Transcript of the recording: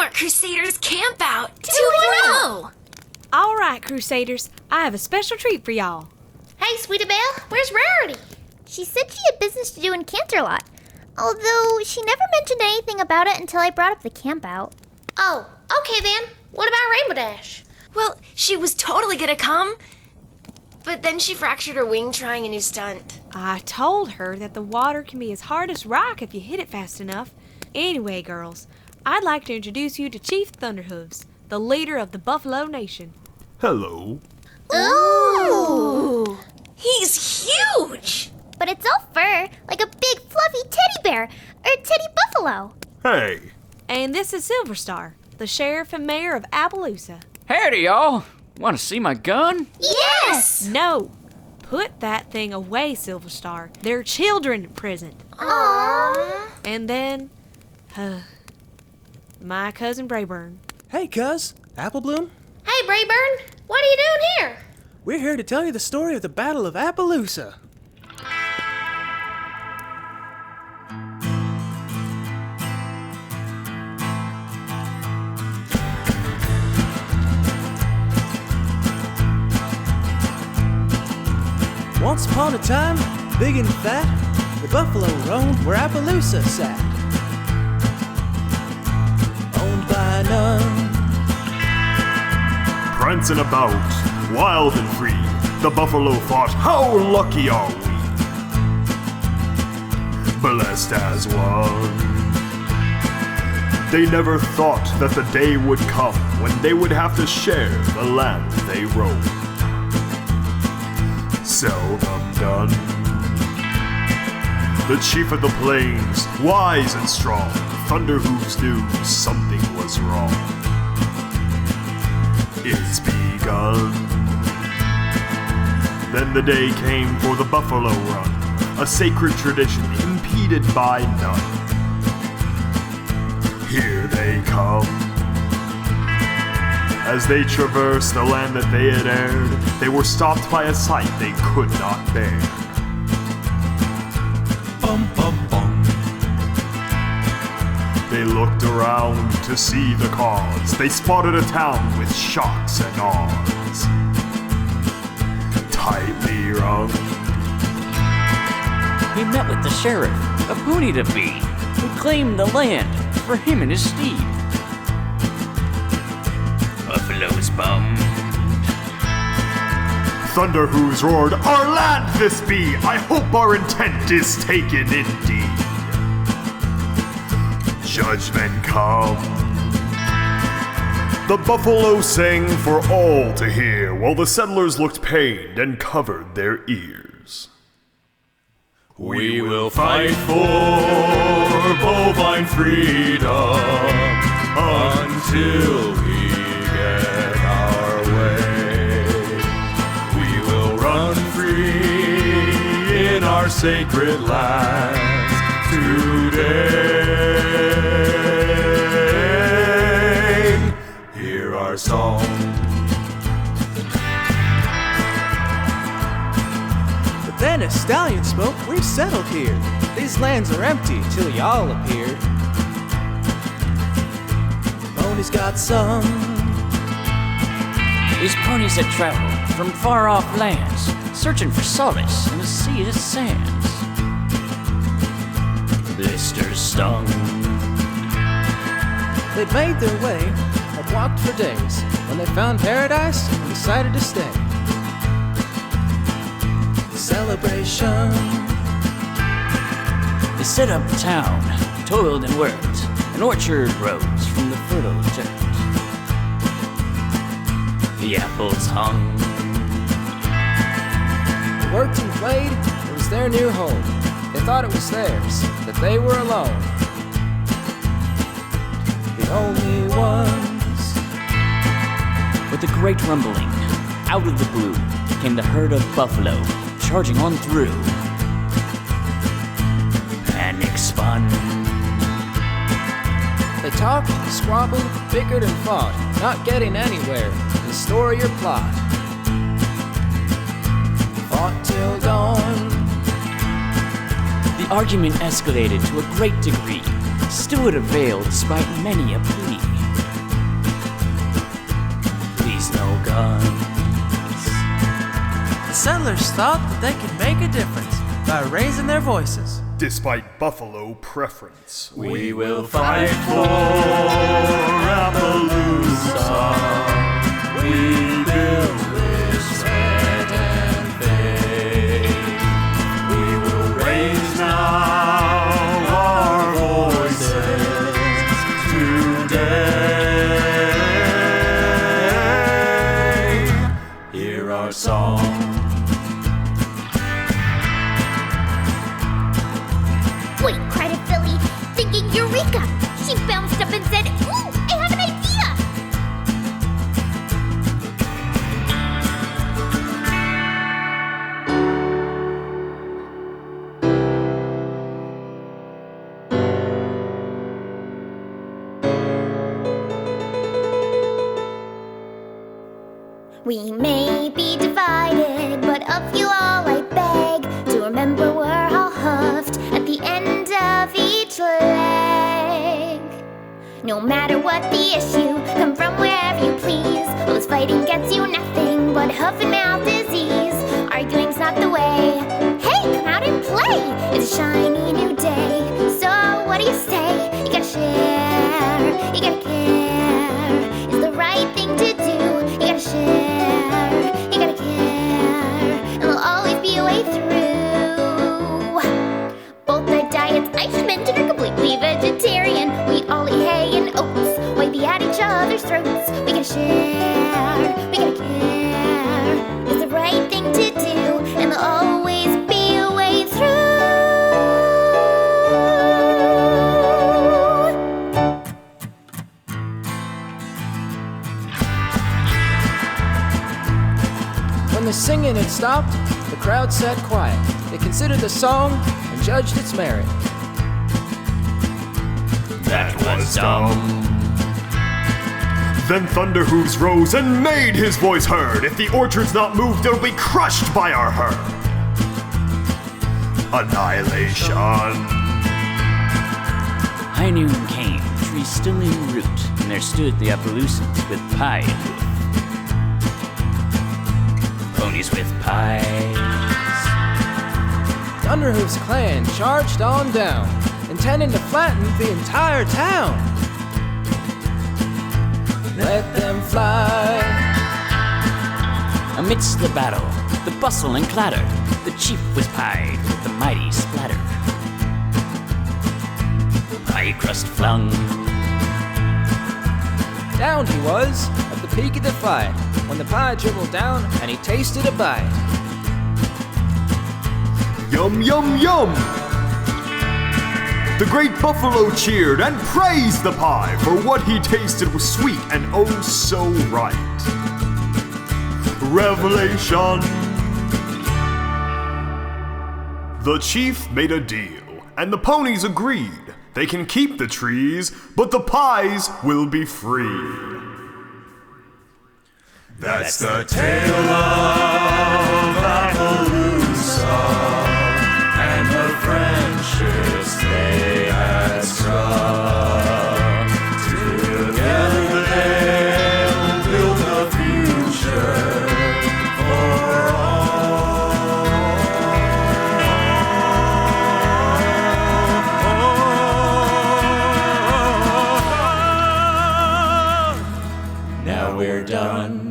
Walmart Crusaders Campout 2.0! All right, Crusaders, I have a special treat for y'all. Hey, Sweetie Belle, where's Rarity? She said she had business to do in Canterlot, although she never mentioned anything about it until I brought up the campout. Oh, okay then. What about Rainbow Dash? Well, she was totally gonna come, but then she fractured her wing trying a new stunt. I told her that the water can be as hard as rock if you hit it fast enough. Anyway, girls, I'd like to introduce you to Chief Thunderhooves, the leader of the Buffalo Nation. Hello. Ooh! He's huge! But it's all fur, like a big fluffy teddy bear, or teddy buffalo. Hey. And this is Silver Star, the sheriff and mayor of Appaloosa. Howdy, y'all. Want to see my gun? Yes! No! Put that thing away, Silver Star. There are children present. Aww. And then, my cousin Brayburn. Hey, cuz. Apple Bloom? Hey, Brayburn, what are you doing here? We're here to tell you the story of the Battle of Appaloosa. Once upon a time, big and fat, the buffalo roamed where Appaloosa sat. Owned by none. Prancing about, wild and free, the buffalo thought, how lucky are we? Blessed as one. They never thought that the day would come when they would have to share the land they roamed. Seldom done. The chief of the plains, wise and strong, Thunderhooves knew something was wrong. It's begun. Then the day came for the buffalo run, a sacred tradition impeded by none. Here they come. As they traversed the land that they had aired, they were stopped by a sight they could not bear. Bum, bum, bum. They looked around to see the cause. They spotted a town with shocks and awes, tightly rung. He met with the sheriff, a pony to be, who claimed the land for him and his steed. Buffalo's bummed. Thunderhooves roared, our land this be! I hope our intent is taken indeed. Judgment come. The buffalo sang for all to hear, while the settlers looked pained and covered their ears. We will fight for bovine freedom until we get our way. We will run free in our sacred lands today. Hear our song. But then as stallion spoke, we've settled here. These lands are empty till y'all appeared. Pony's got some. These ponies that travel from far-off lands, searching for solace in a sea of sands. Blisters stung. They'd made their way, had walked for days, when they found paradise and decided to stay. Celebration. They set up town, toiled and worked, an orchard rose from the fertile dirt. The apples hung. They worked and played, it was their new home. They thought it was theirs, that they were alone. The only ones. With a great rumbling, out of the blue, came the herd of buffalo, charging on through. Panic spun. They talked, squabbled, bickered and fought, not getting anywhere in story or plot. Fought till dawn. The argument escalated to a great degree, still it availed despite many a plea. use no guns. The settlers thought that they could make a difference by raising their voices. Despite buffalo preference, We will fight for Appaloosa. We build this red and fade. We will raise now our voices today. Hear our song. Wait, cried a filly, thinking Eureka! She bounced up and said, Ooh, I have an idea! We may be divided, but of you all I beg to remember we're all hoofed at the end of each leg. No matter what the issue, come from wherever you please. All this fighting gets you nothing but hoof and mouth disease. Arguing's not the way. Hey, come out and play! It's a shiny new day. So what do you say? You gotta share, you gotta care. It's the right thing to do. You gotta share, you gotta care, and there'll always be a way through. Both our diets, I should mention, are completely vegetarian. We all eat hay and oats, while we at each other's throats. We gotta share, we gotta care. It's the right thing to do, and there'll always be a way through. When the singing had stopped, the crowd sat quiet. They considered the song and judged its merit. That was dumb. then Thunderhooves rose and made his voice heard. If the orchard's not moved, it'll be crushed by our herd. Annihilation. High noon came, trees still in root, and there stood the Appaloosans with pie and hoof. Ponies with pies. Thunderhoof's clan charged on down, intending to flatten the entire town. Let them fly. Amidst the battle, the bustle and clatter, the chief was pied with the mighty splatter. Pie crust flung. Down he was, at the peak of the fight, when the pie dribbled down and he tasted a bite. Yum, yum, yum! The great buffalo cheered and praised the pie, for what he tasted was sweet and oh so right. Revelation. The chief made a deal, and the ponies agreed. They can keep the trees, but the pies will be free. That's the tale of Appaloosa and the friendships they had struck. Together they'll build a future for Now we're done.